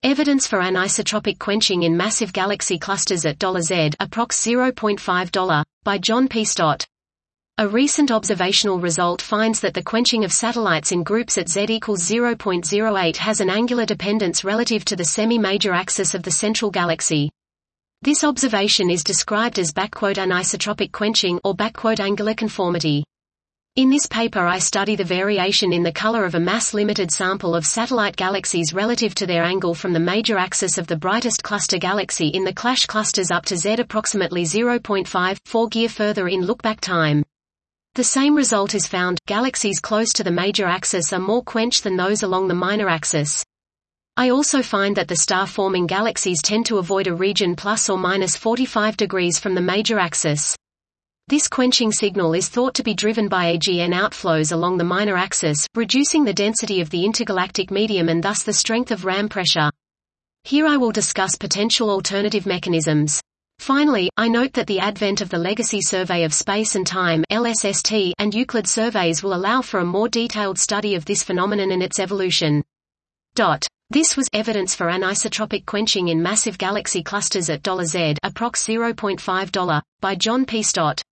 Evidence for anisotropic quenching in massive galaxy clusters at $Z approx. $0.5, by John P. Stott. A recent observational result finds that the quenching of satellites in groups at Z equals 0.08 has an angular dependence relative to the semi-major axis of the central galaxy. This observation is described as anisotropic quenching or angular conformity. In this paper I study the variation in the color of a mass-limited sample of satellite galaxies relative to their angle from the major axis of the brightest cluster galaxy in the clash clusters up to Z approximately 0.5 gear further in look-back time. The same result is found: galaxies close to the major axis are more quenched than those along the minor axis. I also find that the star-forming galaxies tend to avoid a region plus or minus 45 degrees from the major axis. This quenching signal is thought to be driven by AGN outflows along the minor axis, reducing the density of the intergalactic medium and thus the strength of ram pressure. Here I will discuss potential alternative mechanisms. Finally, I note that the advent of the Legacy Survey of Space and Time (LSST) and Euclid surveys will allow for a more detailed study of this phenomenon and its evolution. This was Evidence for Anisotropic Quenching in Massive Galaxy Clusters at $Z approx. $0.5, by John P. Stott.